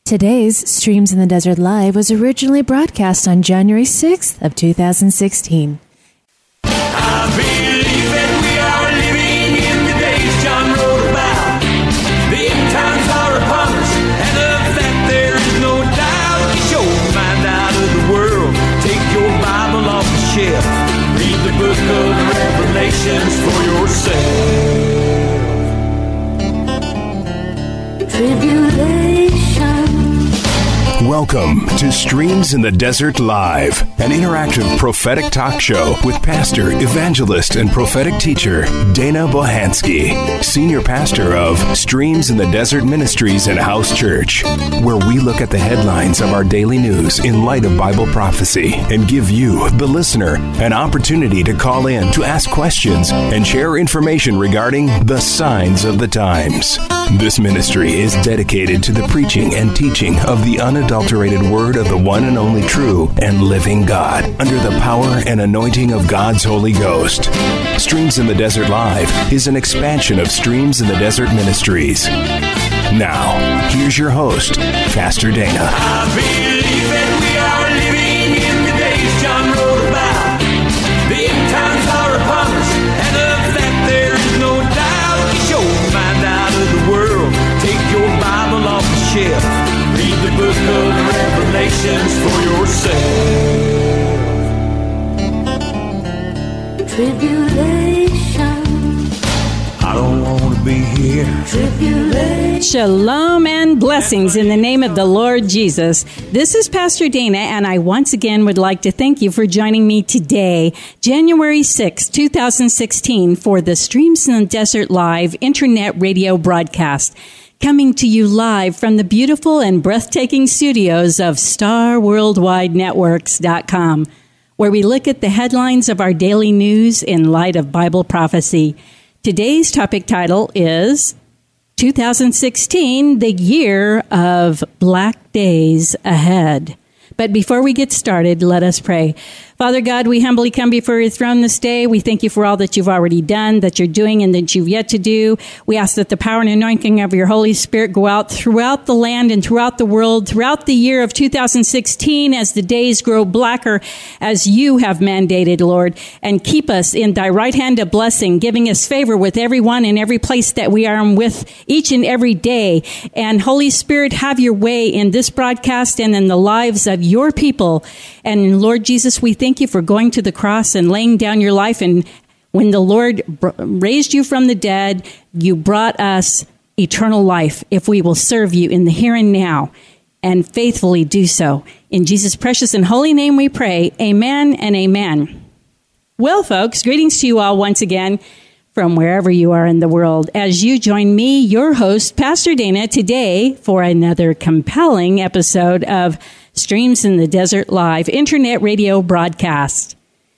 Today's Streams in the Desert Live was originally broadcast on January 6th of 2016. I believe that we are living in the days John wrote about. The end times are upon us, and of that there is no doubt. Get your mind out of the world, take your Bible off the shelf, read the book of Revelations for yourself. Tribulation. Welcome to Streams in the Desert Live, an interactive prophetic talk show with pastor, evangelist, and prophetic teacher Dana Bohansky, senior pastor of Streams in the Desert Ministries and House Church, where we look at the headlines of our daily news in light of Bible prophecy and give you, the listener, an opportunity to call in to ask questions and share information regarding the signs of the times. This ministry is dedicated to the preaching and teaching of the unadulterated word of the one and only true and living God, under the power and anointing of God's Holy Ghost. Streams in the Desert Live is an expansion of Streams in the Desert Ministries. Now, here's your host, Pastor Dana. I believe that we are living in the days John wrote about. The end times are upon us, and of that there is no doubt. Get your mind out of the world, take your Bible off the shelf, read the book of Revelations for yourself. Tribulation. I don't want to be here. Tribulation. Shalom and blessings in the name of the Lord Jesus. This is Pastor Dana, and I once again would like to thank you for joining me today, January 6, 2016, for the Streams in the Desert Live Internet radio broadcast, coming to you live from the beautiful and breathtaking studios of StarWorldWideNetworks.com, where we look at the headlines of our daily news in light of Bible prophecy. Today's topic title is 2016, the year of Black Days Ahead. But before we get started, let us pray. Father God, we humbly come before your throne this day. We thank you for all that you've already done, that you're doing, and that you've yet to do. We ask that the power and anointing of your Holy Spirit go out throughout the land and throughout the world, throughout the year of 2016, as the days grow blacker, as you have mandated, Lord, and keep us in thy right hand of blessing, giving us favor with everyone in every place that we are with each and every day. And Holy Spirit, have your way in this broadcast and in the lives of your people. And Lord Jesus, we thank you for going to the cross and laying down your life. And when the Lord raised you from the dead, you brought us eternal life if we will serve you in the here and now and faithfully do so. In Jesus' precious and holy name we pray. Amen and amen. Well, folks, greetings to you all once again from wherever you are in the world, as you join me, your host, Pastor Dana, today for another compelling episode of Streams in the Desert Live Internet radio broadcast.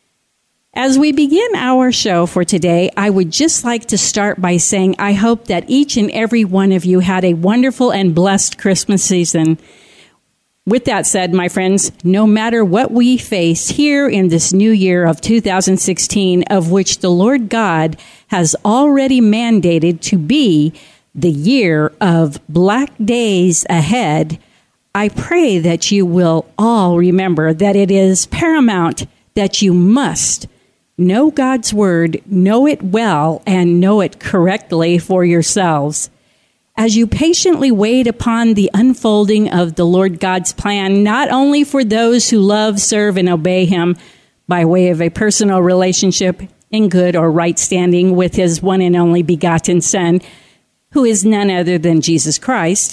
As we begin our show for today, I would just like to start by saying I hope that each and every one of you had a wonderful and blessed Christmas season. With that said, my friends, no matter what we face here in this new year of 2016, of which the Lord God has already mandated to be the year of Black Days Ahead, I pray that you will all remember that it is paramount that you must know God's Word, know it well, and know it correctly for yourselves. As you patiently wait upon the unfolding of the Lord God's plan, not only for those who love, serve, and obey Him by way of a personal relationship in good or right standing with His one and only begotten Son, who is none other than Jesus Christ,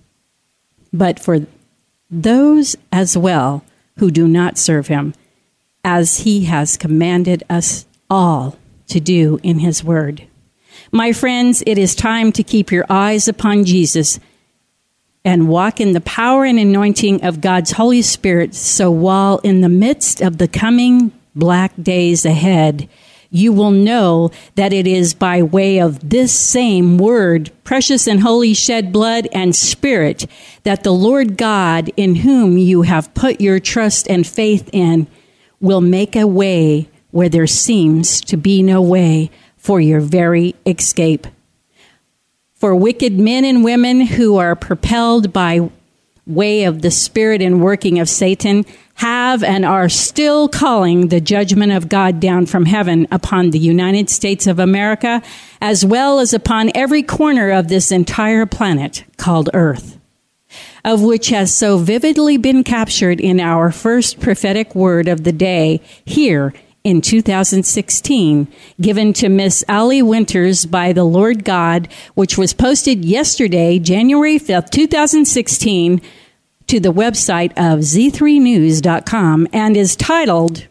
but for those as well who do not serve Him, as He has commanded us all to do in His Word. My friends, it is time to keep your eyes upon Jesus and walk in the power and anointing of God's Holy Spirit, so while in the midst of the coming black days ahead, you will know that it is by way of this same Word, precious and holy shed blood and Spirit, that the Lord God, in whom you have put your trust and faith in, will make a way where there seems to be no way for your very escape. For wicked men and women who are propelled by way of the spirit and working of Satan have and are still calling the judgment of God down from heaven upon the United States of America, as well as upon every corner of this entire planet called Earth, of which has so vividly been captured in our first prophetic word of the day here in 2016, given to Miss Allie Winters by the Lord God, which was posted yesterday, January 5th, 2016, to the website of z3news.com, and is titled,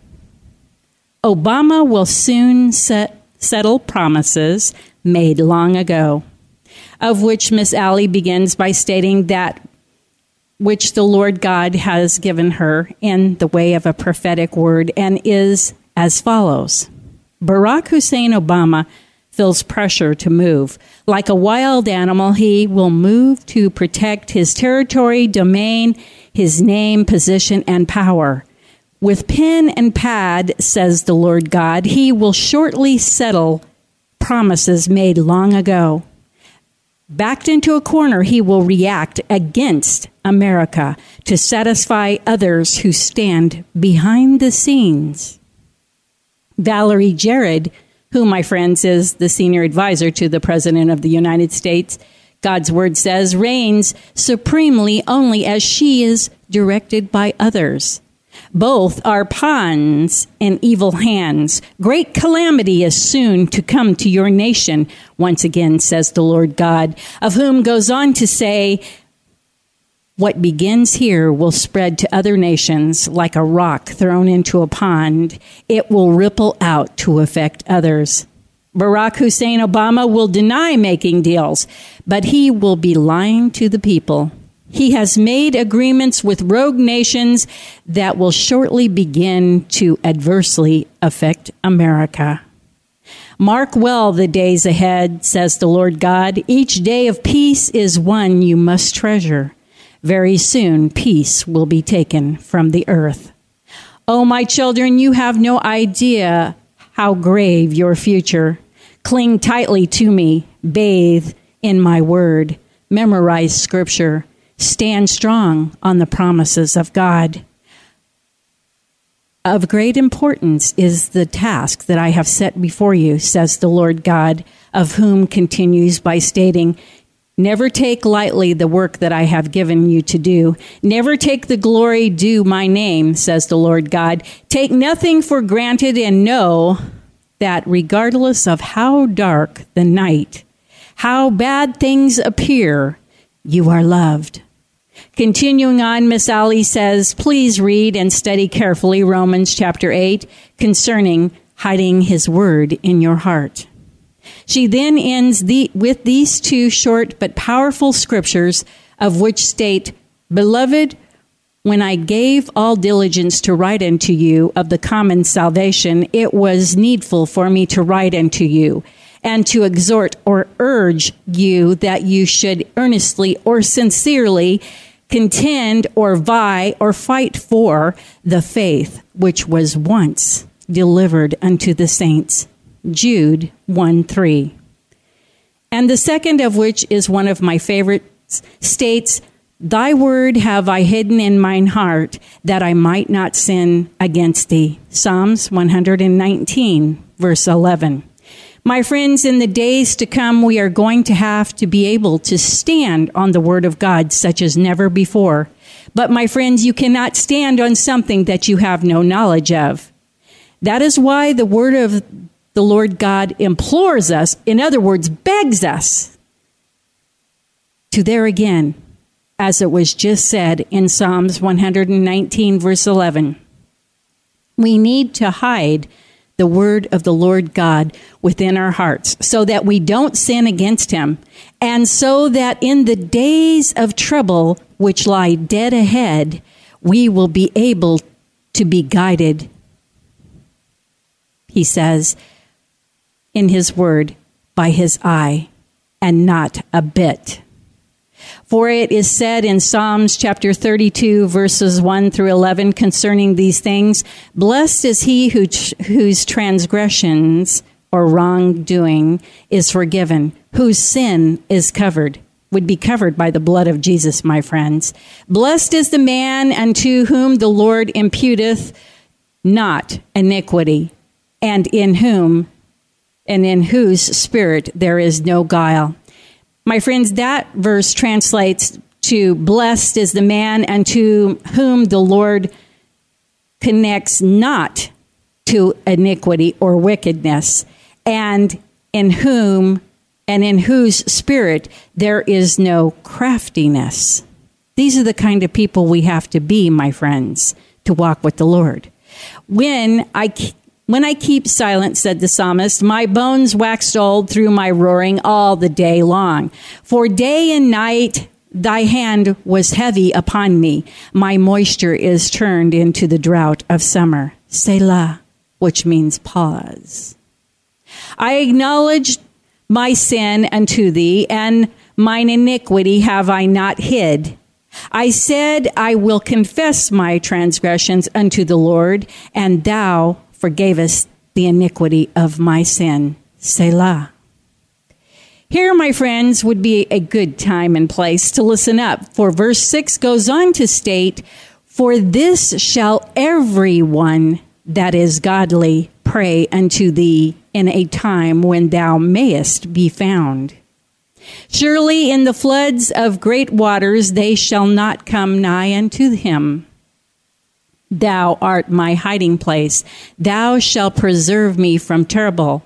Obama Will Soon Settle Promises Made Long Ago, of which Miss Allie begins by stating that which the Lord God has given her in the way of a prophetic word, and is as follows. Barack Hussein Obama feels pressure to move. Like a wild animal, he will move to protect his territory, domain, his name, position, and power. With pen and pad, says the Lord God, he will shortly settle promises made long ago. Backed into a corner, he will react against America to satisfy others who stand behind the scenes. Valerie Jarrett, who, my friends, is the senior advisor to the President of the United States, God's word says, reigns supremely only as she is directed by others. Both are pawns in evil hands. Great calamity is soon to come to your nation, once again, says the Lord God, of whom goes on to say, what begins here will spread to other nations like a rock thrown into a pond. It will ripple out to affect others. Barack Hussein Obama will deny making deals, but he will be lying to the people. He has made agreements with rogue nations that will shortly begin to adversely affect America. Mark well the days ahead, says the Lord God. Each day of peace is one you must treasure. Very soon, peace will be taken from the earth. Oh, my children, you have no idea how grave your future. Cling tightly to me, bathe in my word, memorize scripture, stand strong on the promises of God. Of great importance is the task that I have set before you, says the Lord God, of whom continues by stating, never take lightly the work that I have given you to do. Never take the glory due my name, says the Lord God. Take nothing for granted and know that regardless of how dark the night, how bad things appear, you are loved. Continuing on, Miss Allie says, please read and study carefully Romans chapter 8 concerning hiding his word in your heart. She then ends with these two short but powerful scriptures, of which state, Beloved, when I gave all diligence to write unto you of the common salvation, it was needful for me to write unto you, and to exhort or urge you that you should earnestly or sincerely contend or vie or fight for the faith which was once delivered unto the saints. Jude 1:3. And the second of which is one of my favorites, states, Thy word have I hidden in mine heart, that I might not sin against thee. Psalms 119, verse 11. My friends, in the days to come, we are going to have to be able to stand on the word of God such as never before. But my friends, you cannot stand on something that you have no knowledge of. That is why the word of the Lord God implores us, in other words, begs us to there again, as it was just said in Psalms 119, verse 11. We need to hide the word of the Lord God within our hearts so that we don't sin against him, and so that in the days of trouble which lie dead ahead, we will be able to be guided, he says in his word, by his eye, and not a bit. For it is said in Psalms chapter 32, verses 1 through 11, concerning these things, Blessed is he whose transgressions or wrongdoing is forgiven, whose sin is covered. would be covered by the blood of Jesus, my friends. Blessed is the man unto whom the Lord imputeth not iniquity, and in whose spirit there is no guile. My friends, that verse translates to blessed is the man unto whom the Lord connects not to iniquity or wickedness, and in whose spirit there is no craftiness. These are the kind of people we have to be, my friends, to walk with the Lord. When I keep silent, said the psalmist, my bones waxed old through my roaring all the day long. For day and night thy hand was heavy upon me. My moisture is turned into the drought of summer. Selah, which means pause. I acknowledged my sin unto thee, and mine iniquity have I not hid. I said, I will confess my transgressions unto the Lord, and thou forgavest the iniquity of my sin. Selah. Here, my friends, would be a good time and place to listen up, for verse 6 goes on to state, for this shall everyone that is godly pray unto thee in a time when thou mayest be found. Surely in the floods of great waters they shall not come nigh unto him. Thou art my hiding place. Thou shalt preserve me from trouble.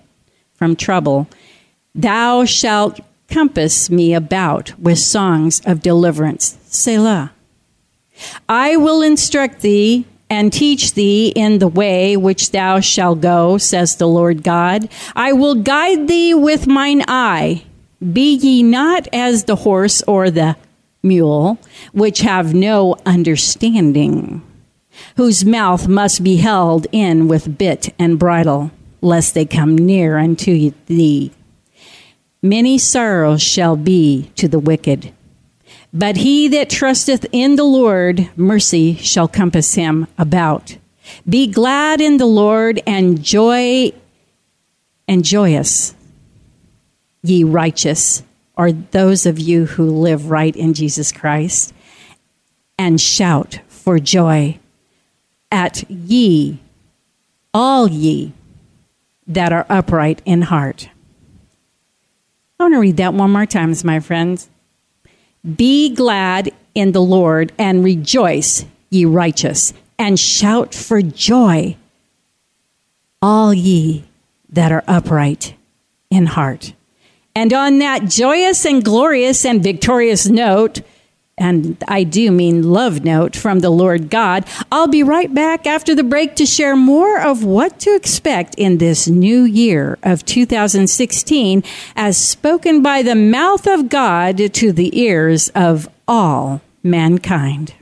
Thou shalt compass me about with songs of deliverance. Selah. I will instruct thee and teach thee in the way which thou shalt go, says the Lord God. I will guide thee with mine eye. Be ye not as the horse or the mule, which have no understanding, whose mouth must be held in with bit and bridle, lest they come near unto thee. Many sorrows shall be to the wicked, but he that trusteth in the Lord, mercy shall compass him about. Be glad in the Lord and joyous, ye righteous, or those of you who live right in Jesus Christ, and shout for joy at ye, all ye that are upright in heart. I want to read that one more time, my friends. Be glad in the Lord and rejoice, ye righteous, and shout for joy, all ye that are upright in heart. And on that joyous and glorious and victorious note, and I do mean love note from the Lord God, I'll be right back after the break to share more of what to expect in this new year of 2016 as spoken by the mouth of God to the ears of all mankind.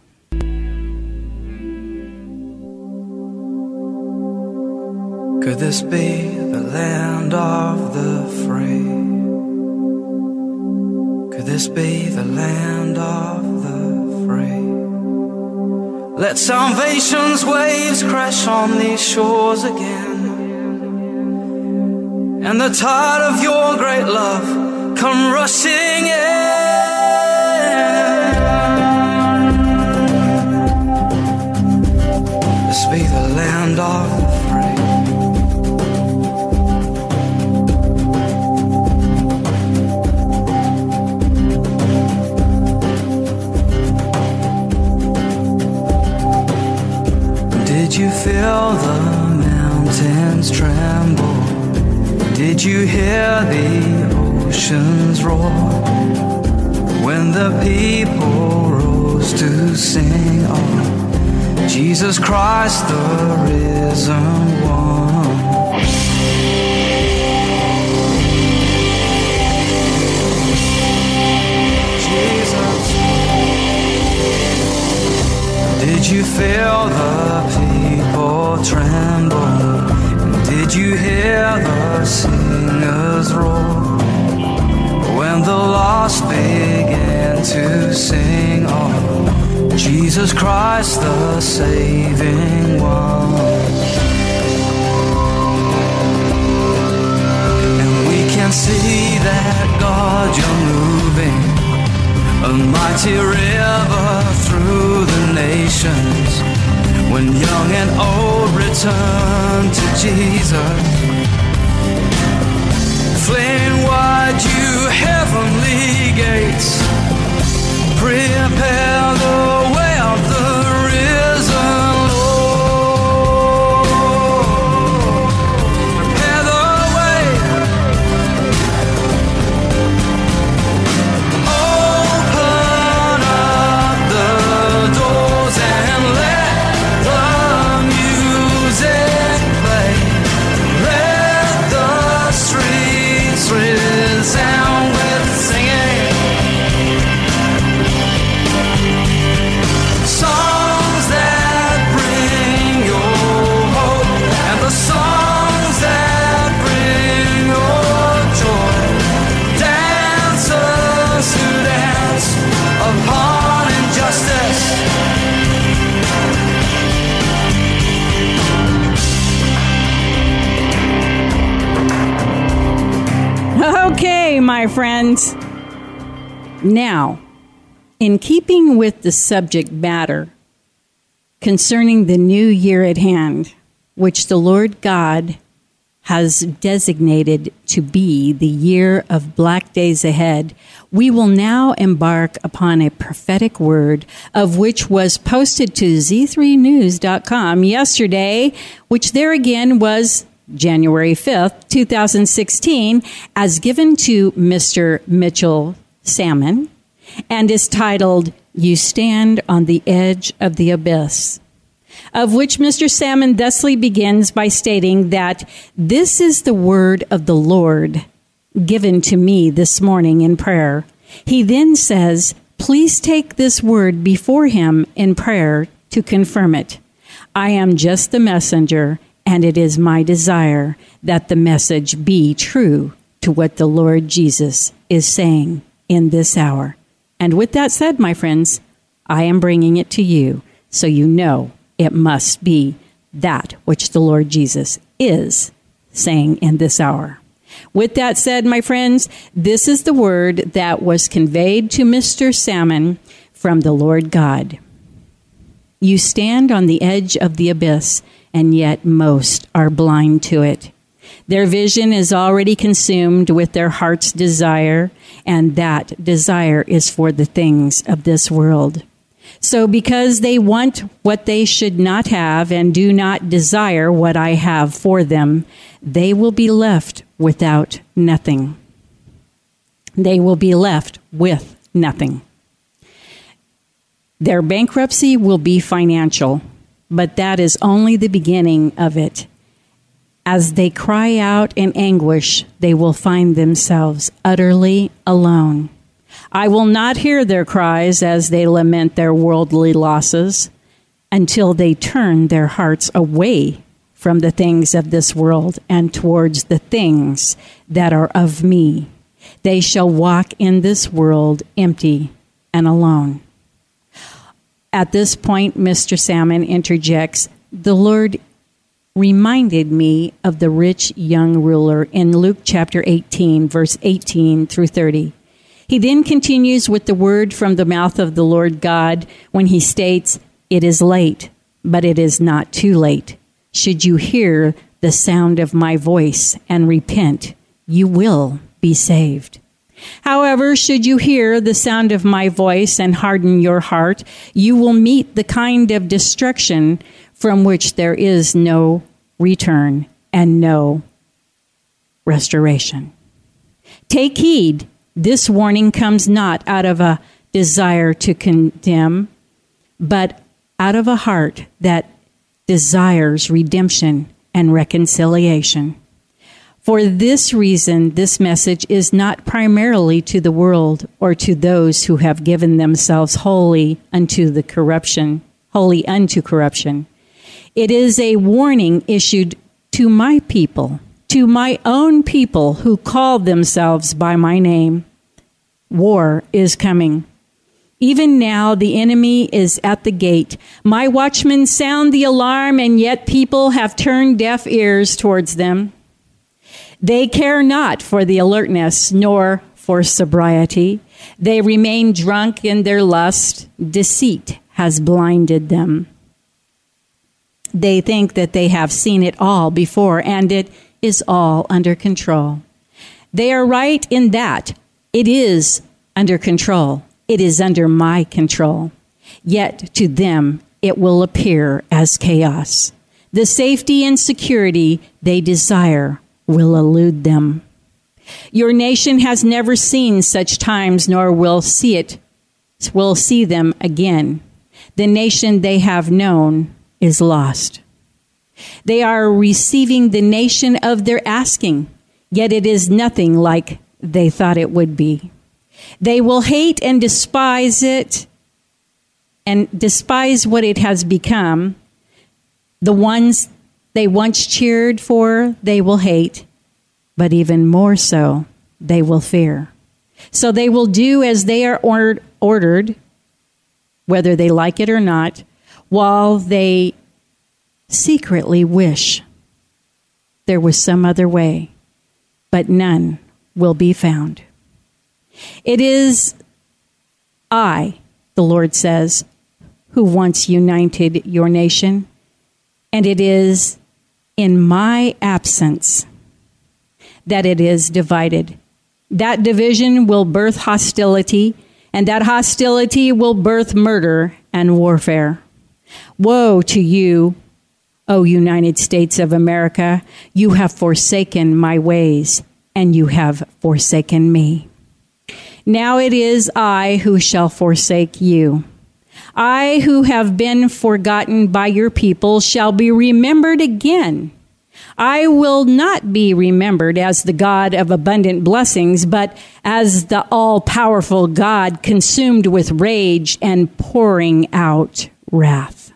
Could this be the land of the free? Could this be the land of the free? Let salvation's waves crash on these shores again, and the tide of your great love come rushing in. This be the land of the free. Did you feel the mountains tremble? Did you hear the oceans roar? When the people rose to sing, oh, Jesus Christ, the risen one. Jesus. Did you feel the people tremble? Did you hear the singers roar? When the lost began to sing, oh, Jesus Christ, the saving one. And we can see that God, you're moving a mighty river through the nations. When young and old return to Jesus, fling wide you heavenly gates, prepare the way of the risen Lord. Prepare the way. Open up the doors and let the music play. Let the streets resound with singing. Songs that bring your hope and the songs that bring your joy. Dancers who dance upon injustice. Okay, my friends. Now, in keeping with the subject matter concerning the new year at hand, which the Lord God has designated to be the year of black days ahead, we will now embark upon a prophetic word of which was posted to z3news.com yesterday, which there again was January 5th, 2016, as given to Mr. Mitchell Salmon, and is titled, You Stand on the Edge of the Abyss, of which Mr. Salmon thusly begins by stating that this is the word of the Lord given to me this morning in prayer. He then says, please take this word before him in prayer to confirm it. I am just the messenger, and it is my desire that the message be true to what the Lord Jesus is saying in this hour. And with that said, my friends, I am bringing it to you so you know it must be that which the Lord Jesus is saying in this hour. With that said, my friends, this is the word that was conveyed to Mr. Salmon from the Lord God. You stand on the edge of the abyss, and yet most are blind to it. Their vision is already consumed with their heart's desire, and that desire is for the things of this world. So because they want what they should not have and do not desire what I have for them, they will be left without nothing. They will be left with nothing. Their bankruptcy will be financial, but that is only the beginning of it. As they cry out in anguish, they will find themselves utterly alone. I will not hear their cries as they lament their worldly losses until they turn their hearts away from the things of this world and towards the things that are of me. They shall walk in this world empty and alone. At this point, Mr. Salmon interjects, the Lord reminded me of the rich young ruler in Luke chapter 18, verse 18 through 30. He then continues with the word from the mouth of the Lord God when he states, it is late, but it is not too late. Should you hear the sound of my voice and repent, you will be saved. However, should you hear the sound of my voice and harden your heart, you will meet the kind of destruction from which there is no return and no restoration. Take heed, this warning comes not out of a desire to condemn, but out of a heart that desires redemption and reconciliation. For this reason, this message is not primarily to the world or to those who have given themselves wholly unto corruption. It is a warning issued to my people, to my own people who call themselves by my name. War is coming. Even now, the enemy is at the gate. My watchmen sound the alarm, and yet people have turned deaf ears towards them. They care not for the alertness, nor for sobriety. They remain drunk in their lust. Deceit has blinded them. They think that they have seen it all before, and it is all under control. They are right in that. It is under control. It is under my control. Yet to them, it will appear as chaos. The safety and security they desire will elude them. Your nation has never seen such times, nor will see them again. The nation they have known is lost. They are receiving the nation of their asking, yet it is nothing like they thought it would be. They will hate and despise it, and despise what it has become. The ones they once cheered for, they will hate, but even more so, they will fear. So they will do as they are ordered, whether they like it or not, while they secretly wish there was some other way, but none will be found. It is I, the Lord says, who once united your nation, and it is in my absence that it is divided. That division will birth hostility, and that hostility will birth murder and warfare. Woe to you, O United States of America! You have forsaken my ways, and you have forsaken me. Now it is I who shall forsake you. I who have been forgotten by your people shall be remembered again. I will not be remembered as the God of abundant blessings, but as the all-powerful God consumed with rage and pouring out wrath.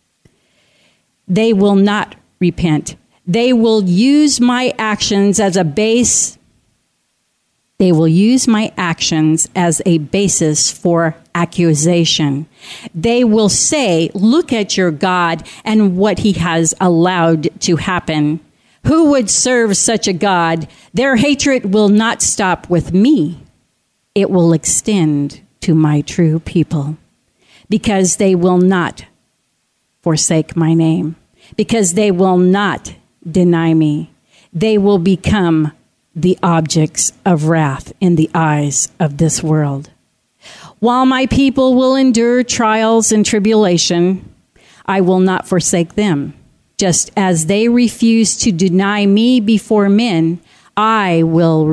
They will not repent. They will use my actions as a base. They will use my actions as a basis for accusation. They will say, look at your God and what he has allowed to happen. Who would serve such a God? Their hatred will not stop with me. It will extend to my true people, because they will not forsake my name, because they will not deny me. They will become the objects of wrath in the eyes of this world. While my people will endure trials and tribulation, I will not forsake them. Just as they refuse to deny me before men, I will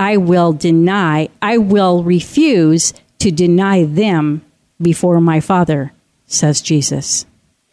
refuse to deny them before my Father, says Jesus.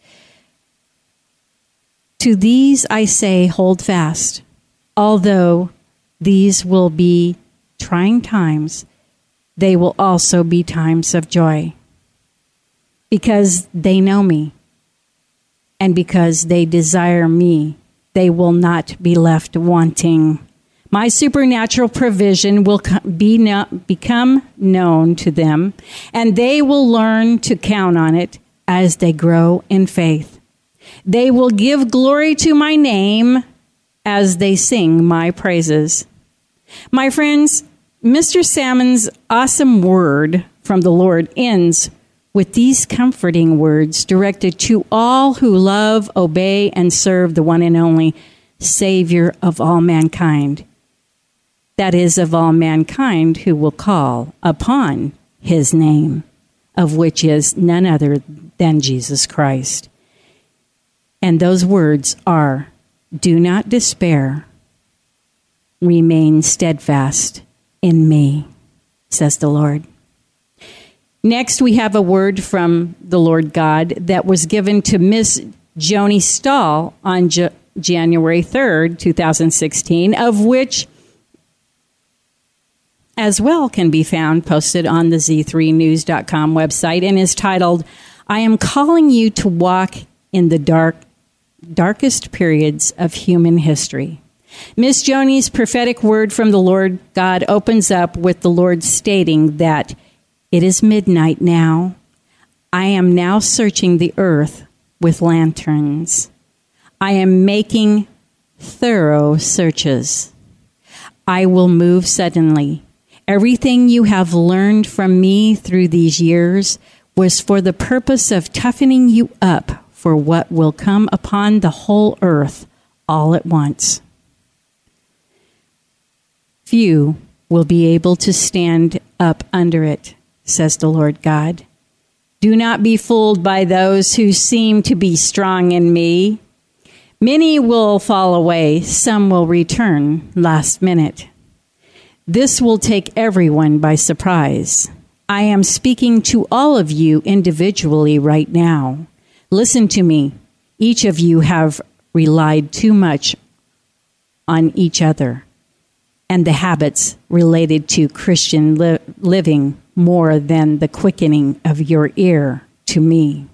To these I say, hold fast, although these will be trying times, they will also be times of joy, because they know me, and because they desire me, they will not be left wanting. My supernatural provision will become known to them, and they will learn to count on it as they grow in faith. They will give glory to my name as they sing my praises. My friends, Mr. Salmon's awesome word from the Lord ends with these comforting words directed to all who love, obey, and serve the one and only Savior of all mankind. That is, of all mankind who will call upon his name, of which is none other than Jesus Christ. And those words are, do not despair. Remain steadfast in me, says the Lord. Next, we have a word from the Lord God that was given to Miss Joni Stahl on January 3rd, 2016, of which as well can be found posted on the z3news.com website, and is titled, I am calling you to walk in the darkest periods of human history. Miss Joni's prophetic word from the Lord God opens up with the Lord stating that it is midnight now. I am now searching the earth with lanterns. I am making thorough searches. I will move suddenly, Everything you have learned from me through these years was for the purpose of toughening you up for what will come upon the whole earth all at once. Few will be able to stand up under it, says the Lord God. Do not be fooled by those who seem to be strong in me. Many will fall away, some will return last minute. This will take everyone by surprise. I am speaking to all of you individually right now. Listen to me. Each of you have relied too much on each other and the habits related to Christian living more than the quickening of your ear to me.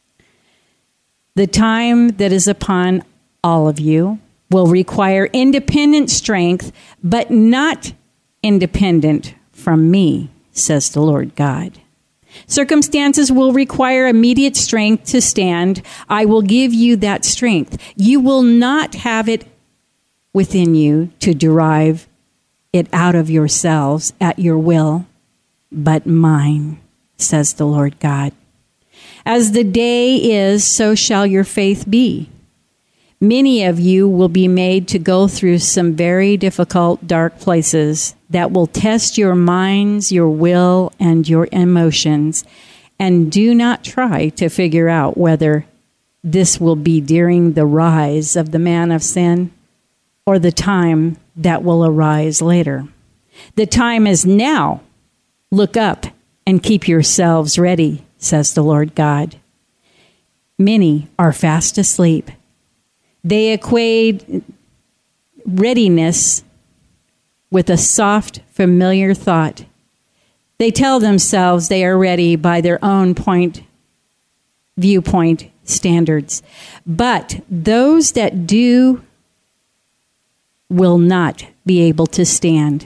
The time that is upon all of you will require independent strength, but not independent from me, says the Lord God. Circumstances will require immediate strength to stand. I will give you that strength. You will not have it within you to derive it out of yourselves at your will, but mine, says the Lord God. As the day is, so shall your faith be. Many of you will be made to go through some very difficult, dark places that will test your minds, your will, and your emotions. And do not try to figure out whether this will be during the rise of the man of sin or the time that will arise later. The time is now. Look up and keep yourselves ready, says the Lord God. Many are fast asleep. They equate readiness with a soft, familiar thought. They tell themselves they are ready by their own viewpoint standards. But those that do will not be able to stand.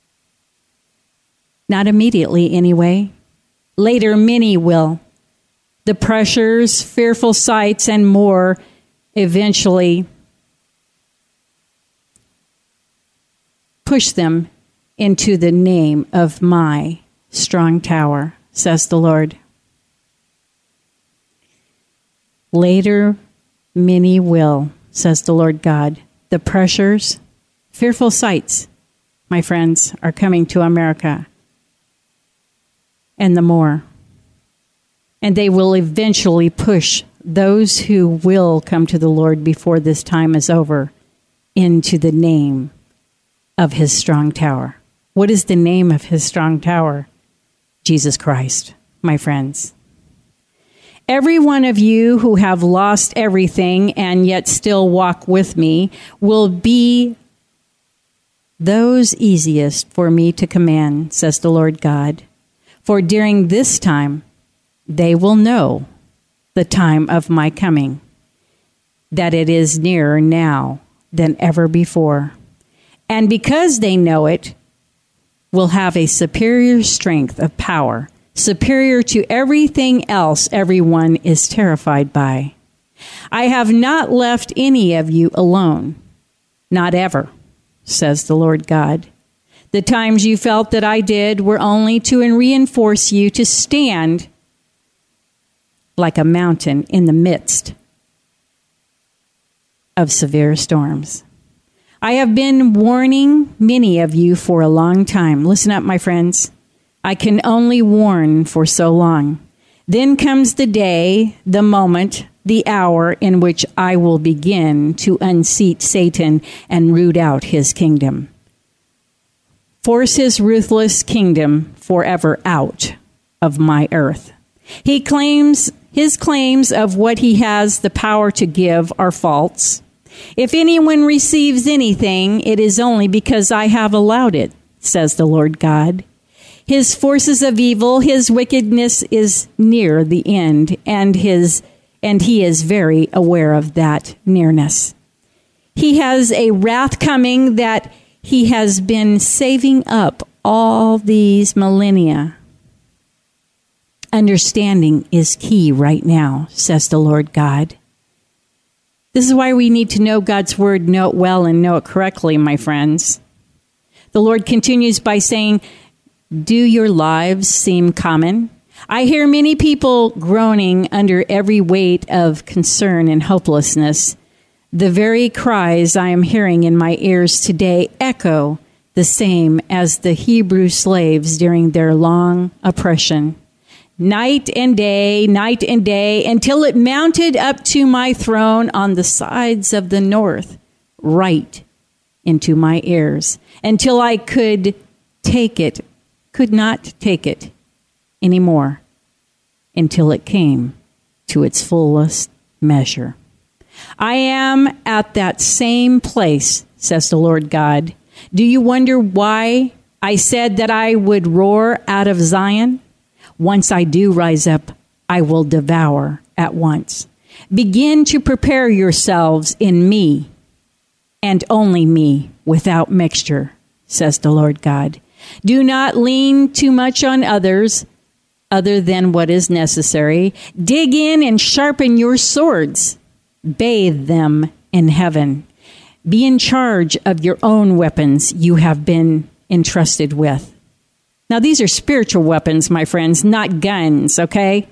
Not immediately, anyway. Later, many will. The pressures, fearful sights, and more eventually push them into the name of my strong tower, says the Lord. Later, many will, says the Lord God. The pressures, fearful sights, my friends, are coming to America, and the more. And they will eventually push those who will come to the Lord before this time is over into the name of his strong tower. What is the name of his strong tower? Jesus Christ, my friends. Every one of you who have lost everything and yet still walk with me will be those easiest for me to command, says the Lord God. For during this time, they will know the time of my coming, that it is nearer now than ever before. And because they know it, will have a superior strength of power, superior to everything else everyone is terrified by. I have not left any of you alone, not ever, says the Lord God. The times you felt that I did were only to reinforce you to stand like a mountain in the midst of severe storms. I have been warning many of you for a long time. Listen up, my friends. I can only warn for so long. Then comes the day, the moment, the hour in which I will begin to unseat Satan and root out his kingdom. Force his ruthless kingdom forever out of my earth. His claims of what he has the power to give are false. If anyone receives anything, it is only because I have allowed it, says the Lord God. His forces of evil, his wickedness is near the end, and he is very aware of that nearness. He has a wrath coming that he has been saving up all these millennia. Understanding is key right now, says the Lord God. This is why we need to know God's word, know it well, and know it correctly, my friends. The Lord continues by saying, Do your lives seem common? I hear many people groaning under every weight of concern and hopelessness. The very cries I am hearing in my ears today echo the same as the Hebrew slaves during their long oppression. Night and day, until it mounted up to my throne on the sides of the north, right into my ears, until I could not take it anymore, until it came to its fullest measure. I am at that same place, says the Lord God. Do you wonder why I said that I would roar out of Zion? Once I do rise up, I will devour at once. Begin to prepare yourselves in me, and only me, without mixture, says the Lord God. Do not lean too much on others, other than what is necessary. Dig in and sharpen your swords. Bathe them in heaven. Be in charge of your own weapons you have been entrusted with. Now, these are spiritual weapons, my friends, not guns, okay?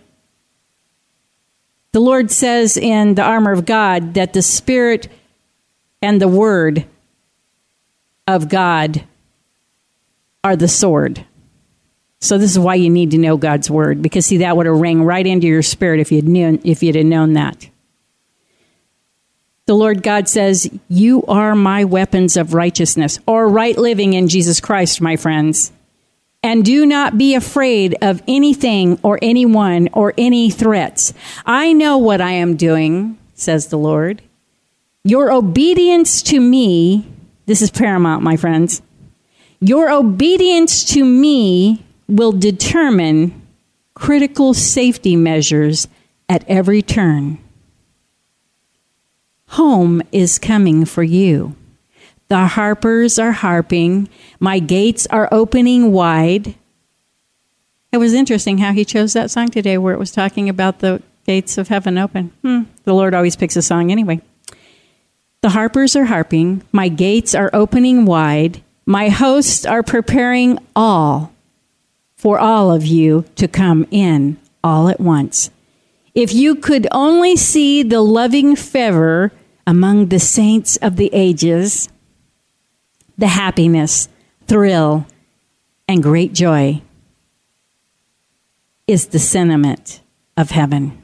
The Lord says in the armor of God that the Spirit and the Word of God are the sword. So this is why you need to know God's Word, because, see, that would have rang right into your spirit if you'd have known that. The Lord God says, you are my weapons of righteousness, or right living in Jesus Christ, my friends. And do not be afraid of anything or anyone or any threats. I know what I am doing, says the Lord. Your obedience to me, this is paramount, my friends. Your obedience to me will determine critical safety measures at every turn. Home is coming for you. The harpers are harping. My gates are opening wide. It was interesting how he chose that song today, where it was talking about the gates of heaven open. The Lord always picks a song anyway. The harpers are harping. My gates are opening wide. My hosts are preparing for all of you to come in all at once. If you could only see the loving favor among the saints of the ages, the happiness, thrill, and great joy is the sentiment of heaven.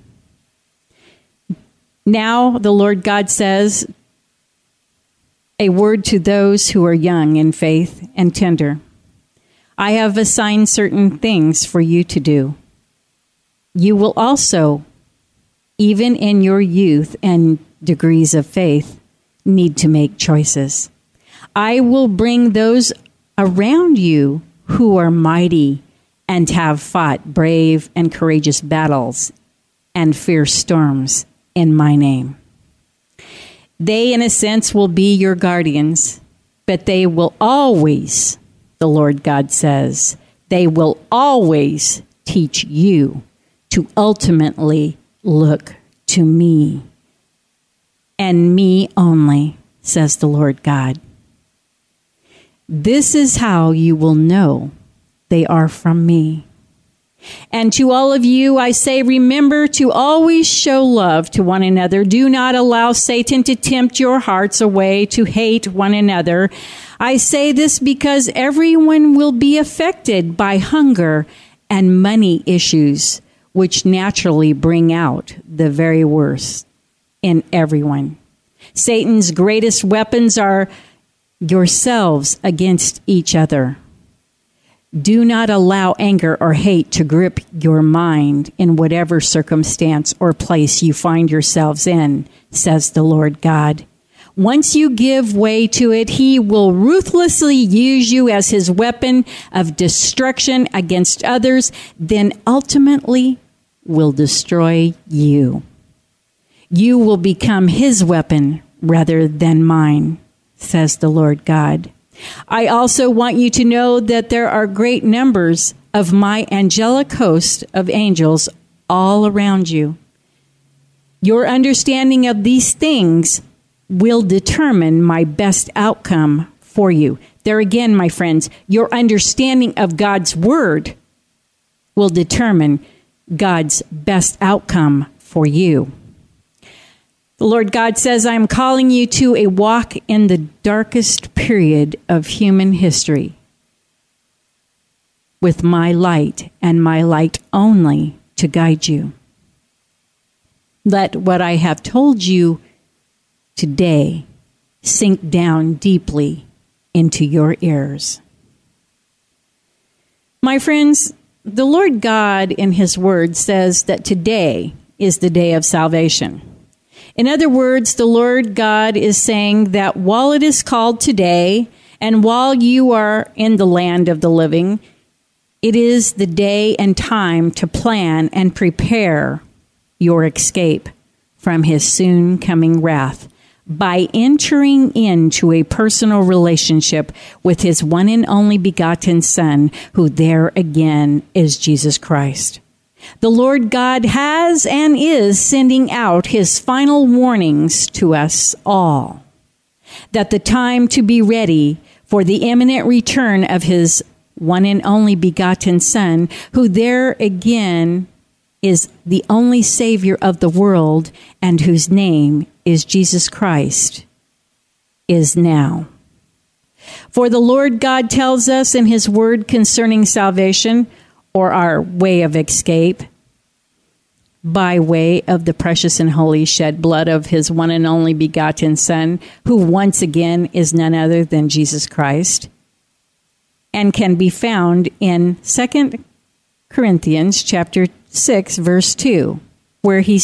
Now the Lord God says a word to those who are young in faith and tender. I have assigned certain things for you to do. You will also, even in your youth and degrees of faith, need to make choices. I will bring those around you who are mighty and have fought brave and courageous battles and fierce storms in my name. They, in a sense, will be your guardians, but they will always, the Lord God says, they will always teach you to ultimately look to me and me only, says the Lord God. This is how you will know they are from me. And to all of you, I say, remember to always show love to one another. Do not allow Satan to tempt your hearts away to hate one another. I say this because everyone will be affected by hunger and money issues, which naturally bring out the very worst in everyone. Satan's greatest weapons are yourselves against each other. Do not allow anger or hate to grip your mind in whatever circumstance or place you find yourselves in, says the Lord God. Once you give way to it, he will ruthlessly use you as his weapon of destruction against others, then ultimately will destroy you. You will become his weapon rather than mine, says the Lord God. I also want you to know that there are great numbers of my angelic host of angels all around you. Your understanding of these things will determine my best outcome for you. There again, my friends, your understanding of God's word will determine God's best outcome for you. The Lord God says, I am calling you to a walk in the darkest period of human history with my light and my light only to guide you. Let what I have told you today sink down deeply into your ears. My friends, the Lord God in His Word says that today is the day of salvation. In other words, the Lord God is saying that while it is called today, and while you are in the land of the living, it is the day and time to plan and prepare your escape from His soon coming wrath by entering into a personal relationship with His one and only begotten Son, who there again is Jesus Christ. The Lord God has and is sending out His final warnings to us all, that the time to be ready for the imminent return of His one and only begotten Son, who there again is the only Savior of the world and whose name is Jesus Christ, is now. For the Lord God tells us in His Word concerning salvation, or our way of escape, by way of the precious and holy shed blood of His one and only begotten Son, who once again is none other than Jesus Christ, and can be found in 2 Corinthians chapter 6, verse 2, where it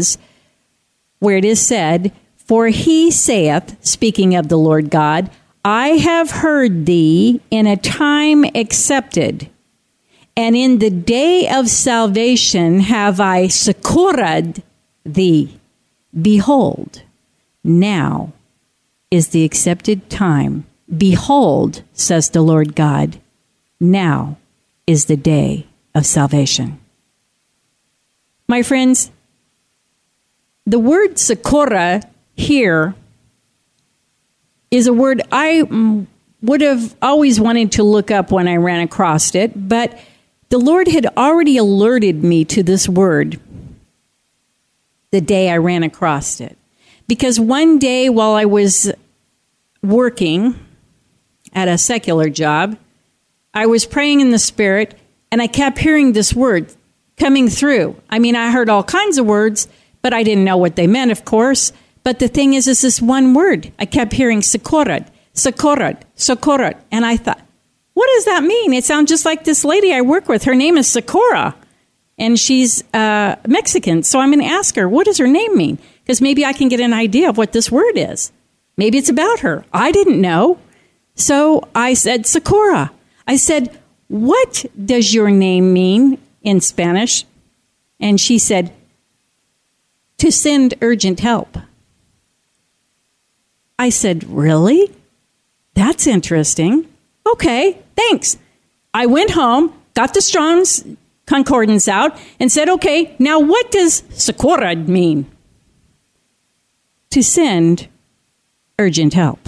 is said, For He saith, speaking of the Lord God, I have heard thee in a time accepted, and in the day of salvation have I succored thee. Behold, now is the accepted time. Behold, says the Lord God, now is the day of salvation. My friends, the word succora here is a word I would have always wanted to look up when I ran across it, but the Lord had already alerted me to this word the day I ran across it. Because one day while I was working at a secular job, I was praying in the Spirit, and I kept hearing this word coming through. I mean, I heard all kinds of words, but I didn't know what they meant, of course. But the thing is this one word. I kept hearing succored, succored, succored. And I thought, what does that mean? It sounds just like this lady I work with. Her name is Socorro, and she's Mexican. So I'm going to ask her, what does her name mean? Because maybe I can get an idea of what this word is. Maybe it's about her. I didn't know. So I said, Socorro. I said, what does your name mean in Spanish? And she said, to send urgent help. I said, really? That's interesting. Okay, thanks. I went home, got the Strong's Concordance out, and said, okay, now what does socorred mean? To send urgent help.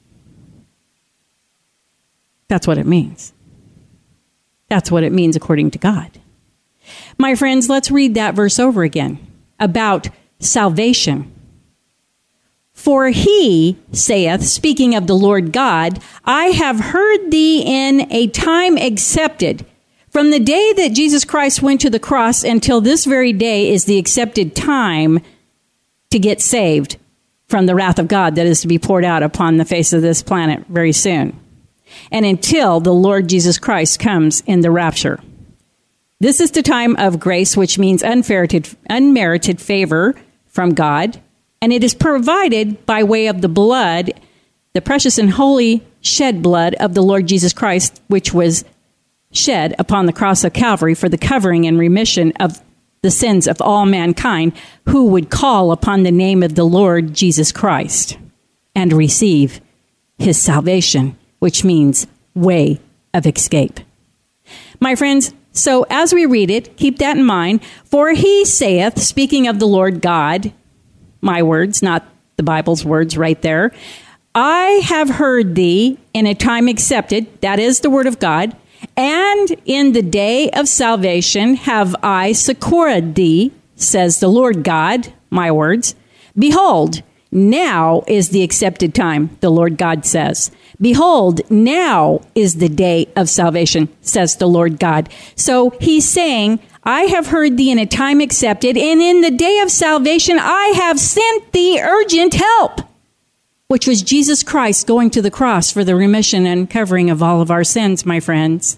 That's what it means. That's what it means according to God. My friends, let's read that verse over again about salvation. For He saith, speaking of the Lord God, I have heard thee in a time accepted. From the day that Jesus Christ went to the cross until this very day is the accepted time to get saved from the wrath of God that is to be poured out upon the face of this planet very soon. And until the Lord Jesus Christ comes in the rapture. This is the time of grace, which means unmerited favor from God. And it is provided by way of the blood, the precious and holy shed blood of the Lord Jesus Christ, which was shed upon the cross of Calvary for the covering and remission of the sins of all mankind who would call upon the name of the Lord Jesus Christ and receive His salvation, which means way of escape. My friends, so as we read it, keep that in mind. For He saith, speaking of the Lord God, my words, not the Bible's words right there. I have heard thee in a time accepted, that is the word of God, and in the day of salvation have I succored thee, says the Lord God, my words. Behold, now is the accepted time, the Lord God says. Behold, now is the day of salvation, says the Lord God. So he's saying, I have heard thee in a time accepted, and in the day of salvation I have sent thee urgent help, which was Jesus Christ going to the cross for the remission and covering of all of our sins, my friends.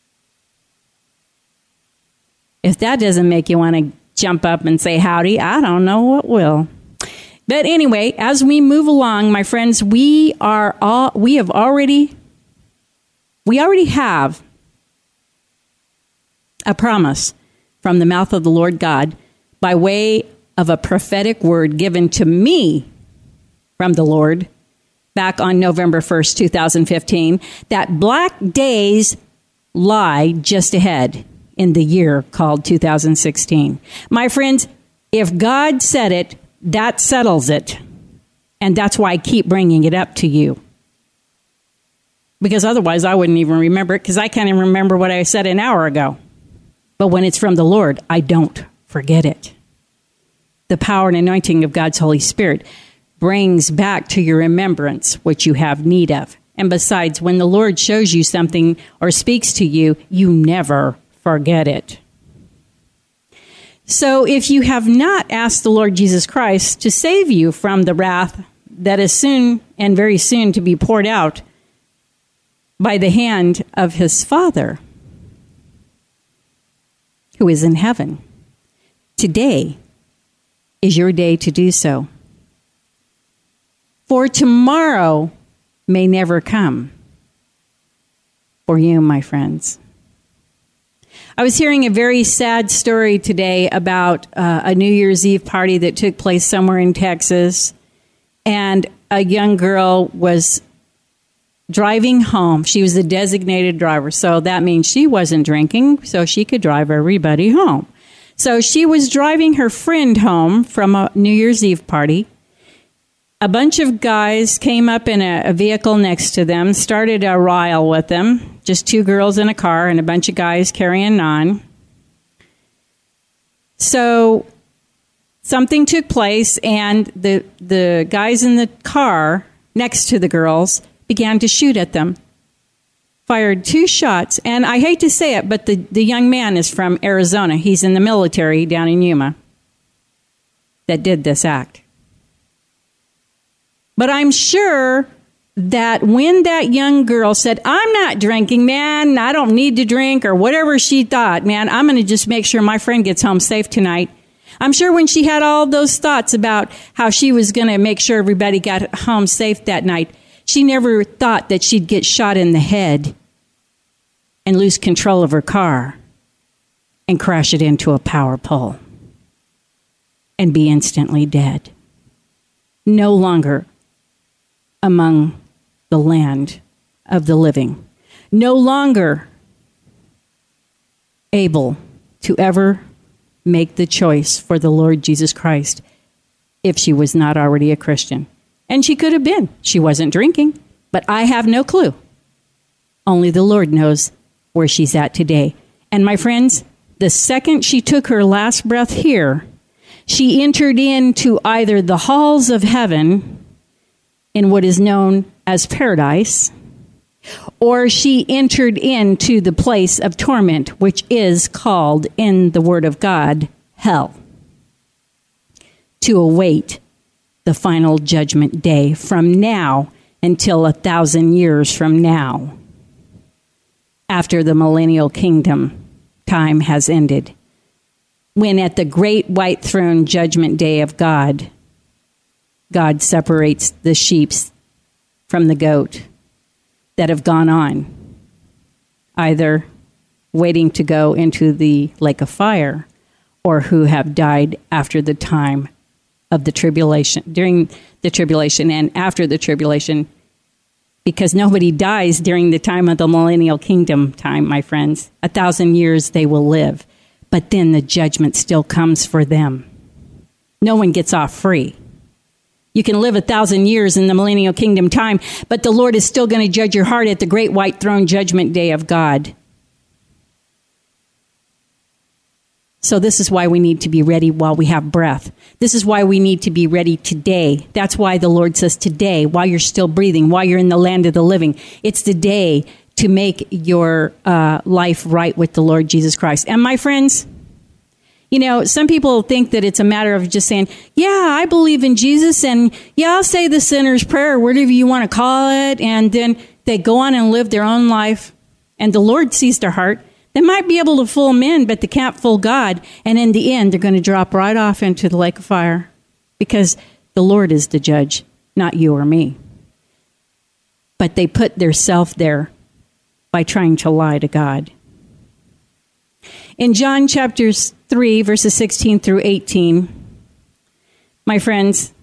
If that doesn't make you want to jump up and say howdy, I don't know what will. But anyway, as we move along, my friends, we already have a promise from the mouth of the Lord God by way of a prophetic word given to me from the Lord back on November 1st, 2015, that black days lie just ahead in the year called 2016. My friends, if God said it, that settles it. And that's why I keep bringing it up to you. Because otherwise I wouldn't even remember it, because I can't even remember what I said an hour ago. But when it's from the Lord, I don't forget it. The power and anointing of God's Holy Spirit brings back to your remembrance what you have need of. And besides, when the Lord shows you something or speaks to you, you never forget it. So if you have not asked the Lord Jesus Christ to save you from the wrath that is soon and very soon to be poured out by the hand of his Father, who is in heaven, today is your day to do so. For tomorrow may never come for you, my friends. I was hearing a very sad story today about a New Year's Eve party that took place somewhere in Texas, and a young girl was driving home. She was the designated driver, so that means she wasn't drinking, so she could drive everybody home. So she was driving her friend home from a New Year's Eve party. A bunch of guys came up in a vehicle next to them, started a rile with them, just two girls in a car and a bunch of guys carrying on. So something took place, and the guys in the car next to the girls began to shoot at them, fired 2 shots. And I hate to say it, but the young man is from Arizona. He's in the military down in Yuma that did this act. But I'm sure that when that young girl said, I'm not drinking, man, I don't need to drink, or whatever she thought, man, I'm going to just make sure my friend gets home safe tonight. I'm sure when she had all those thoughts about how she was going to make sure everybody got home safe that night, she never thought that she'd get shot in the head and lose control of her car and crash it into a power pole and be instantly dead. No longer among the land of the living. No longer able to ever make the choice for the Lord Jesus Christ if she was not already a Christian. And she could have been. She wasn't drinking, but I have no clue. Only the Lord knows where she's at today. And my friends, the second she took her last breath here, she entered into either the halls of heaven in what is known as paradise, or she entered into the place of torment, which is called in the Word of God, hell, to await the final judgment day from now until 1,000 years from now, after the millennial kingdom time has ended, when at the great white throne judgment day of God, God separates the sheep from the goat that have gone on, either waiting to go into the lake of fire or who have died after the time of the tribulation, during the tribulation and after the tribulation, because nobody dies during the time of the millennial kingdom time, my friends. 1,000 years they will live, but then the judgment still comes for them. No one gets off free. You can live 1,000 years in the millennial kingdom time, but the Lord is still going to judge your heart at the great white throne judgment day of God. So this is why we need to be ready while we have breath. This is why we need to be ready today. That's why the Lord says today, while you're still breathing, while you're in the land of the living. It's the day to make your life right with the Lord Jesus Christ. And my friends, you know, some people think that it's a matter of just saying, yeah, I believe in Jesus, and yeah, I'll say the sinner's prayer, whatever you want to call it, and then they go on and live their own life, and the Lord sees their heart. They might be able to fool men, but they can't fool God. And in the end, they're going to drop right off into the lake of fire because the Lord is the judge, not you or me. But they put their self there by trying to lie to God. In John chapters 3, verses 16 through 18, my friends,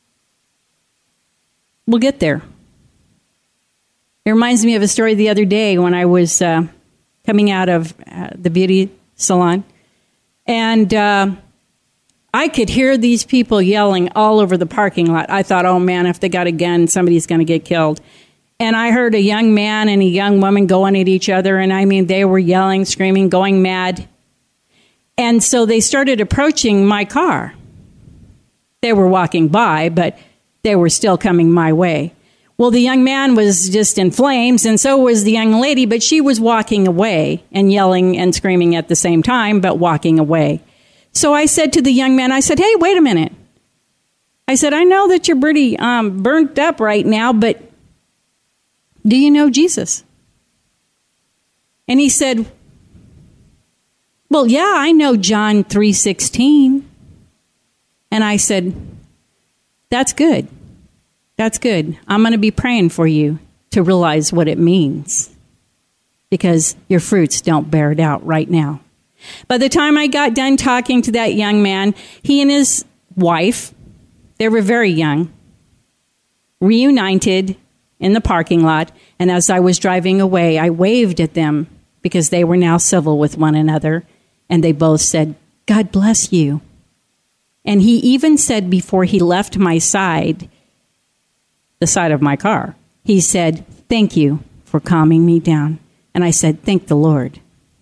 we'll get there. It reminds me of a story the other day when I was coming out of the beauty salon. And I could hear these people yelling all over the parking lot. I thought, oh, man, if they got a gun, somebody's going to get killed. And I heard a young man and a young woman going at each other. And I mean, they were yelling, screaming, going mad. And so they started approaching my car. They were walking by, but they were still coming my way. Well, the young man was just in flames, and so was the young lady, but she was walking away and yelling and screaming at the same time, but walking away. So I said to the young man, I said, hey, wait a minute. I said, I know that you're pretty burnt up right now, but do you know Jesus? And he said, well, yeah, I know John 3:16. And I said, that's good. That's good. I'm going to be praying for you to realize what it means because your fruits don't bear it out right now. By the time I got done talking to that young man, he and his wife, they were very young, reunited in the parking lot. And as I was driving away, I waved at them because they were now civil with one another. And they both said, God bless you. And he even said before he left my side, the side of my car, he said, thank you for calming me down. And I said, thank the Lord.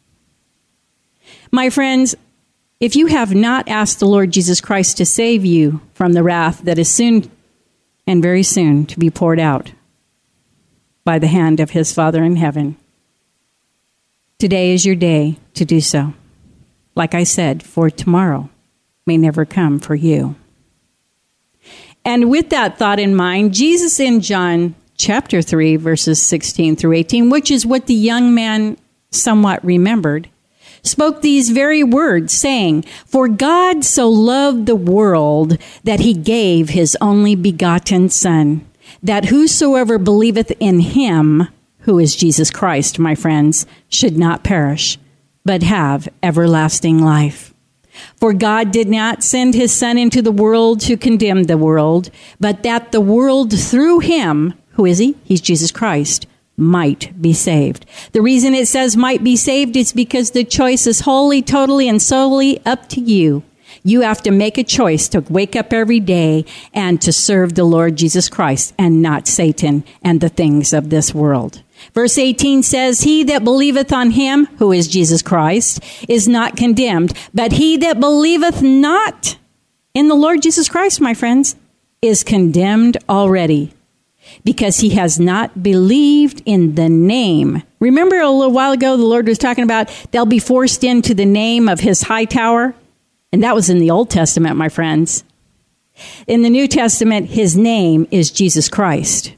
My friends, if you have not asked the Lord Jesus Christ to save you from the wrath that is soon and very soon to be poured out by the hand of his Father in heaven, today is your day to do so. Like I said, for tomorrow may never come for you. And with that thought in mind, Jesus in John chapter 3, verses 16 through 18, which is what the young man somewhat remembered, spoke these very words, saying, for God so loved the world that he gave his only begotten Son, that whosoever believeth in him, who is Jesus Christ, my friends, should not perish, but have everlasting life. For God did not send his Son into the world to condemn the world, but that the world through him, who is he? He's Jesus Christ, might be saved. The reason it says might be saved is because the choice is wholly, totally, and solely up to you. You have to make a choice to wake up every day and to serve the Lord Jesus Christ and not Satan and the things of this world. Verse 18 says, he that believeth on him, who is Jesus Christ, is not condemned. But he that believeth not in the Lord Jesus Christ, my friends, is condemned already, because he has not believed in the name. Remember a little while ago, the Lord was talking about they'll be forced into the name of his high tower? And that was in the Old Testament, my friends. In the New Testament, his name is Jesus Christ,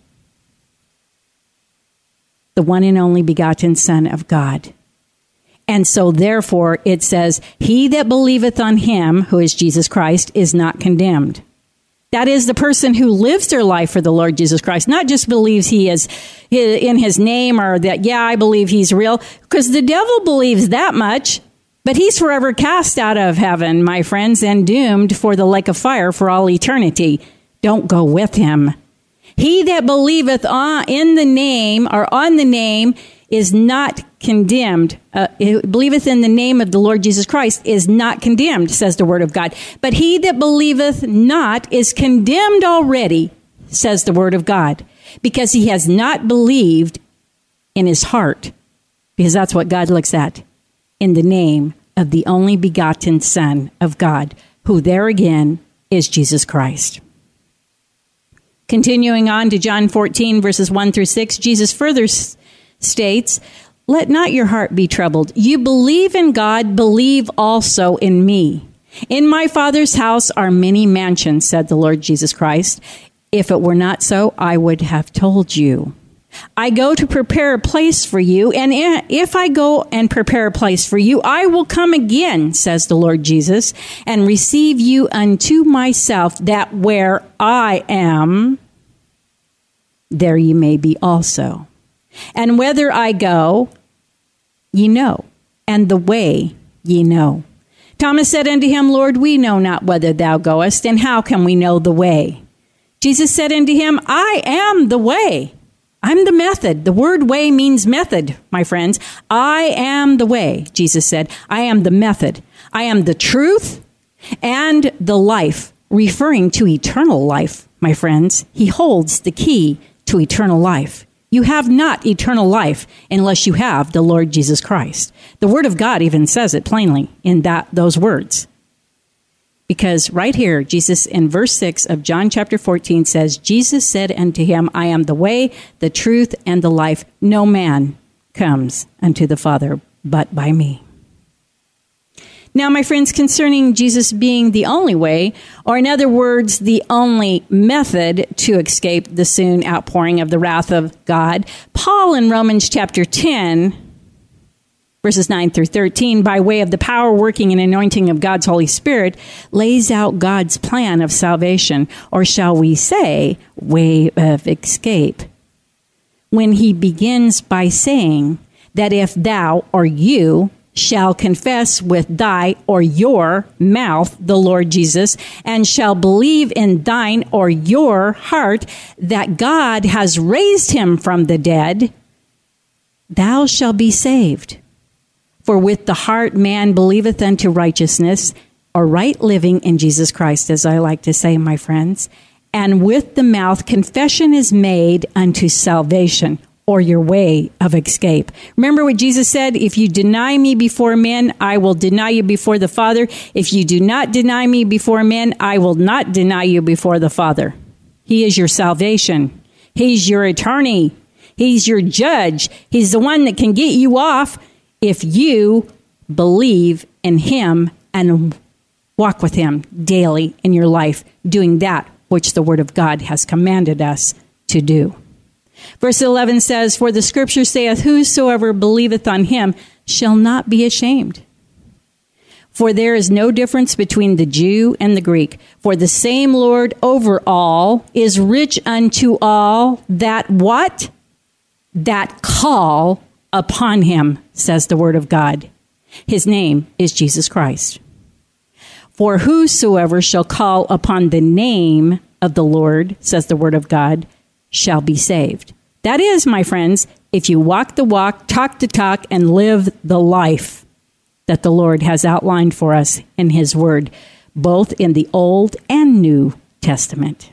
the one and only begotten Son of God. And so therefore it says, he that believeth on him, who is Jesus Christ, is not condemned. That is the person who lives their life for the Lord Jesus Christ, not just believes he is in his name or that, yeah, I believe he's real, because the devil believes that much, but he's forever cast out of heaven, my friends, and doomed for the lake of fire for all eternity. Don't go with him. He that believeth in the name or on the name is not condemned. Who believeth in the name of the Lord Jesus Christ is not condemned, says the word of God. But he that believeth not is condemned already, says the word of God, because he has not believed in his heart, because that's what God looks at, in the name of the only begotten Son of God, who there again is Jesus Christ. Continuing on to John 14, verses 1 through 6, Jesus further states, "Let not your heart be troubled. You believe in God, believe also in me. In my Father's house are many mansions," said the Lord Jesus Christ. "If it were not so, I would have told you. I go to prepare a place for you, and if I go and prepare a place for you, I will come again," says the Lord Jesus, "and receive you unto myself, that where I am, there you may be also. And whither I go, ye know, and the way ye know." Thomas said unto him, "Lord, we know not whither thou goest, and how can we know the way?" Jesus said unto him, "I am the way." I'm the method. The word way means method, my friends. I am the way, Jesus said. I am the method. I am the truth and the life, referring to eternal life, my friends. He holds the key to eternal life. You have not eternal life unless you have the Lord Jesus Christ. The Word of God even says it plainly in those words. Because right here, Jesus in verse 6 of John chapter 14 says, Jesus said unto him, "I am the way, the truth, and the life. No man comes unto the Father but by me." Now, my friends, concerning Jesus being the only way, or in other words, the only method to escape the soon outpouring of the wrath of God, Paul in Romans chapter 10, verses 9 through 13, by way of the power working and anointing of God's Holy Spirit, lays out God's plan of salvation, or shall we say, way of escape, when he begins by saying that if thou or you shall confess with thy or your mouth the Lord Jesus, and shall believe in thine or your heart that God has raised him from the dead, thou shalt be saved. For with the heart man believeth unto righteousness, or right living in Jesus Christ, as I like to say, my friends, and with the mouth confession is made unto salvation, or your way of escape. Remember what Jesus said, "If you deny me before men, I will deny you before the Father. If you do not deny me before men, I will not deny you before the Father." He is your salvation. He's your attorney. He's your judge. He's the one that can get you off if you believe in him and walk with him daily in your life, doing that which the Word of God has commanded us to do. Verse 11 says, "For the Scripture saith, whosoever believeth on him shall not be ashamed. For there is no difference between the Jew and the Greek. For the same Lord over all is rich unto all that" what? "That call upon him," says the Word of God. His name is Jesus Christ. "For whosoever shall call upon the name of the Lord," says the Word of God, "shall be saved." That is, my friends, if you walk the walk, talk the talk, and live the life that the Lord has outlined for us in his Word, both in the Old and New Testament.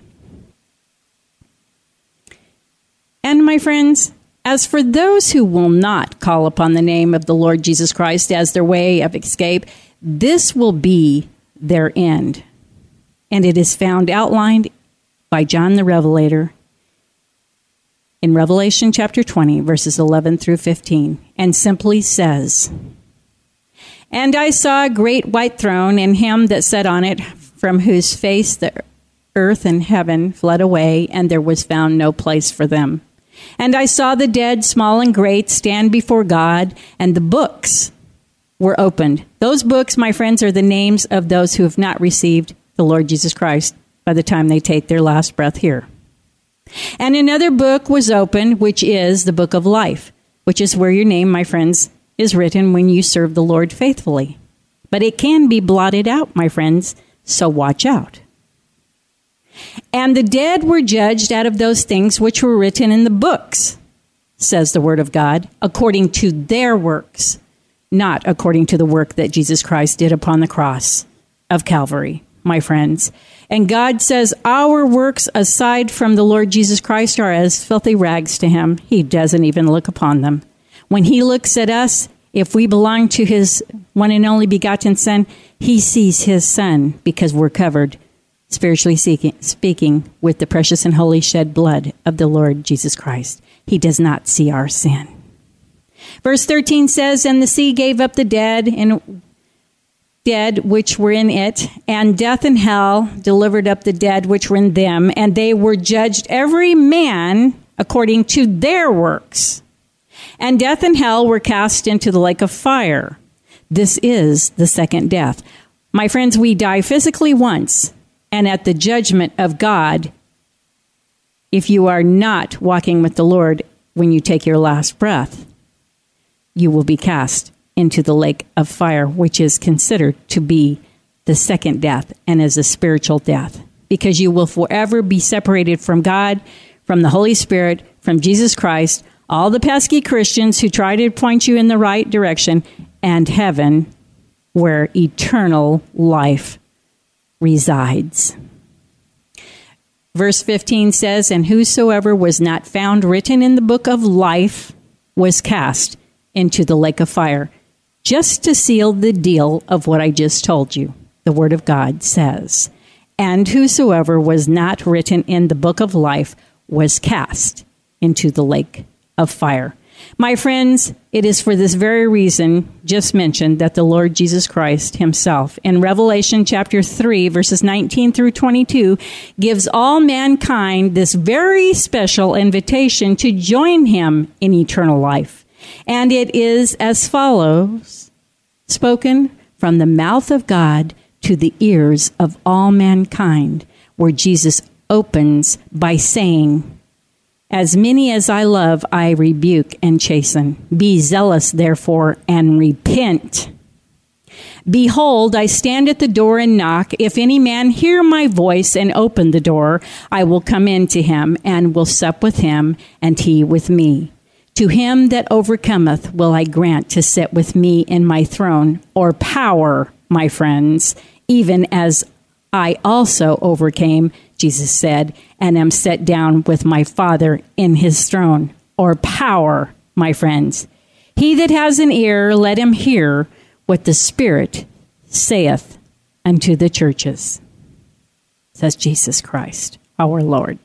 And my friends, as for those who will not call upon the name of the Lord Jesus Christ as their way of escape, this will be their end. And it is found outlined by John the Revelator in Revelation chapter 20, verses 11 through 15, and simply says, "And I saw a great white throne, and him that sat on it, from whose face the earth and heaven fled away, and there was found no place for them. And I saw the dead, small and great, stand before God, and the books were opened." Those books, my friends, are the names of those who have not received the Lord Jesus Christ by the time they take their last breath here. "And another book was opened, which is the book of life, which is where your name, my friends, is written when you serve the Lord faithfully. But it can be blotted out, my friends, so watch out. And the dead were judged out of those things which were written in the books says the Word of God, according to their works, not according to the work that Jesus Christ did upon the cross of Calvary, my friends. And God says our works aside from the Lord Jesus Christ are as filthy rags to him. He doesn't even look upon them. When he looks at us, if we belong to his one and only begotten Son, he sees his Son because we're covered, spiritually speaking, with the precious and holy shed blood of the Lord Jesus Christ. He does not see our sin. Verse 13 says, and the sea gave up the dead which were in it, and death and hell delivered up the dead which were in them, and they were judged every man according to their works. And death and hell were cast into the lake of fire. This is the second death. My friends, we die physically once, and at the judgment of God, if you are not walking with the Lord when you take your last breath, you will be cast into the lake of fire, which is considered to be the second death and is a spiritual death, because you will forever be separated from God, from the Holy Spirit, from Jesus Christ, all the pesky Christians who try to point you in the right direction, and heaven, where eternal life resides. Verse 15 says, and whosoever was not found written in the book of life was cast into the lake of fire. Just to seal the deal of what I just told you, the Word of God says, and whosoever was not written in the book of life was cast into the lake of fire. My friends, it is for this very reason just mentioned that the Lord Jesus Christ himself, in Revelation chapter 3, verses 19 through 22, gives all mankind this very special invitation to join him in eternal life. And it is as follows, spoken from the mouth of God to the ears of all mankind, where Jesus opens by saying, as many as I love, I rebuke and chasten. Be zealous, therefore, and repent. Behold, I stand at the door and knock. If any man hear my voice and open the door, I will come in to him and will sup with him, and he with me. To him that overcometh will I grant to sit with me in my throne, or power, my friends, even as I also overcame, Jesus said, and am set down with my Father in his throne, or power, my friends. He that has an ear, let him hear what the Spirit saith unto the churches, says Jesus Christ, our Lord.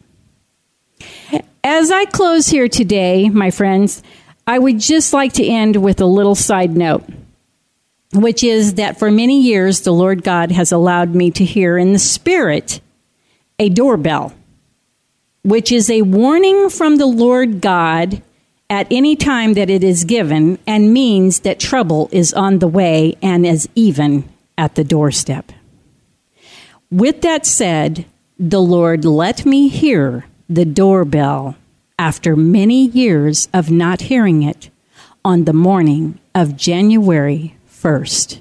As I close here today, my friends, I would just like to end with a little side note, which is that for many years, the Lord God has allowed me to hear in the Spirit a doorbell, which is a warning from the Lord God at any time that it is given, and means that trouble is on the way and is even at the doorstep. With that said, the Lord let me hear the doorbell after many years of not hearing it on the morning of January 1st,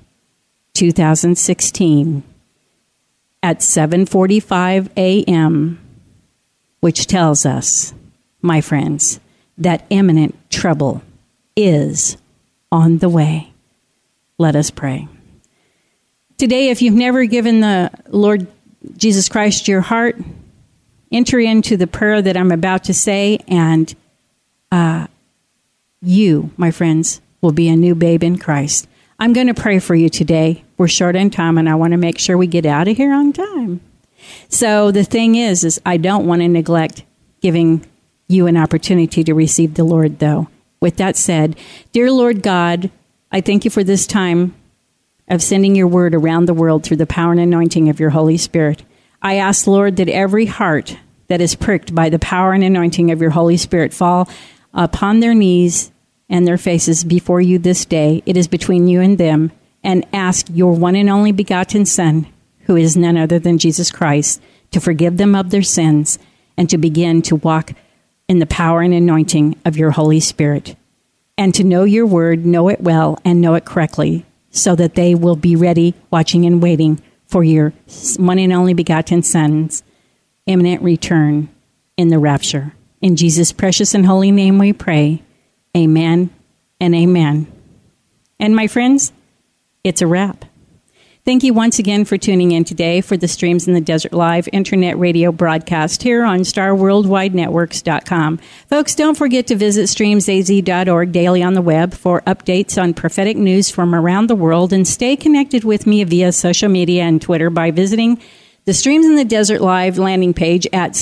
2016 at 7:45 a.m., which tells us, my friends, that imminent trouble is on the way. Let us pray. Today, if you've never given the Lord Jesus Christ your heart, enter into the prayer that I'm about to say, and you, my friends, will be a new babe in Christ. I'm going to pray for you today. We're short on time, and I want to make sure we get out of here on time. So the thing is I don't want to neglect giving you an opportunity to receive the Lord, though. With that said, dear Lord God, I thank you for this time of sending your word around the world through the power and anointing of your Holy Spirit. I ask, Lord, that every heart that is pricked by the power and anointing of your Holy Spirit fall upon their knees and their faces before you this day. It is between you and them, and ask your one and only begotten Son, who is none other than Jesus Christ, to forgive them of their sins and to begin to walk in the power and anointing of your Holy Spirit, and to know your word, know it well, and know it correctly, so that they will be ready, watching and waiting for your one and only begotten Son's imminent return in the rapture. In Jesus' precious and holy name we pray. Amen and amen. And my friends, it's a wrap. Thank you once again for tuning in today for the Streams in the Desert Live internet radio broadcast here on StarWorldWideNetworks.com. Folks, don't forget to visit streamsaz.org daily on the web for updates on prophetic news from around the world, and stay connected with me via social media and Twitter by visiting the Streams in the Desert Live landing page at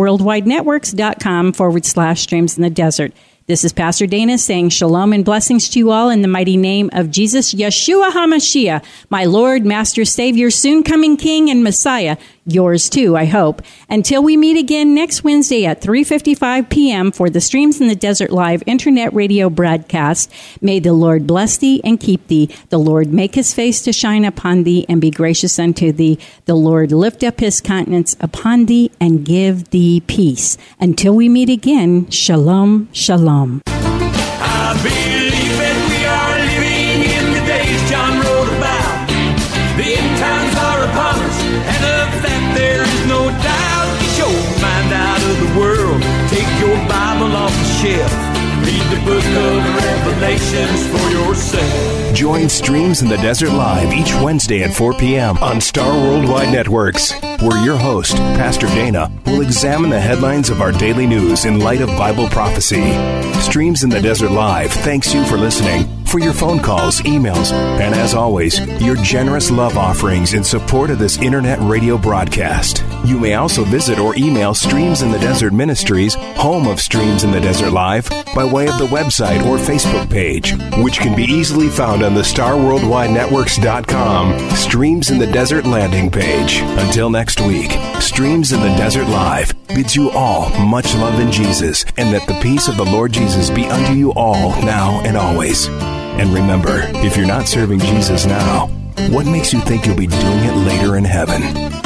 StarWorldWideNetworks.com/Streams in the Desert. This is Pastor Dana saying shalom and blessings to you all in the mighty name of Jesus, Yeshua HaMashiach, my Lord, Master, Savior, soon coming King and Messiah, yours too, I hope. Until we meet again next Wednesday at 3:55 p.m. for the Streams in the Desert Live internet radio broadcast, may the Lord bless thee and keep thee. The Lord make his face to shine upon thee and be gracious unto thee. The Lord lift up his countenance upon thee and give thee peace. Until we meet again, shalom, shalom. I believe that we are living in the days John wrote about. The end times are upon us, and of that there is no doubt. Get your mind out of the world, take your Bible off the shelf, read the book of Revelations for yourself. Join Streams in the Desert Live each Wednesday at 4 p.m. on Star Worldwide Networks, where your host, Pastor Dana, will examine the headlines of our daily news in light of Bible prophecy. Streams in the Desert Live thanks you for listening, for your phone calls, emails, and as always, your generous love offerings in support of this internet radio broadcast. You may also visit or email Streams in the Desert Ministries, home of Streams in the Desert Live, by way of the website or Facebook page, which can be easily found on the StarWorldWideNetworks.com Streams in the Desert landing page. Until next week, Streams in the Desert Live bids you all much love in Jesus, and that the peace of the Lord Jesus be unto you all now and always. And remember, if you're not serving Jesus now, what makes you think you'll be doing it later in heaven?